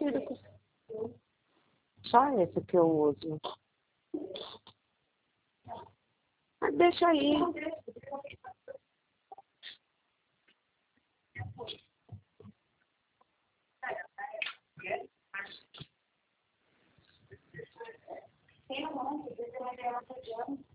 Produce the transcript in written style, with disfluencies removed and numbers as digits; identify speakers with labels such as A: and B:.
A: parecido com... Só esse que eu uso. Mas deixa aí. Tem um monte, você vai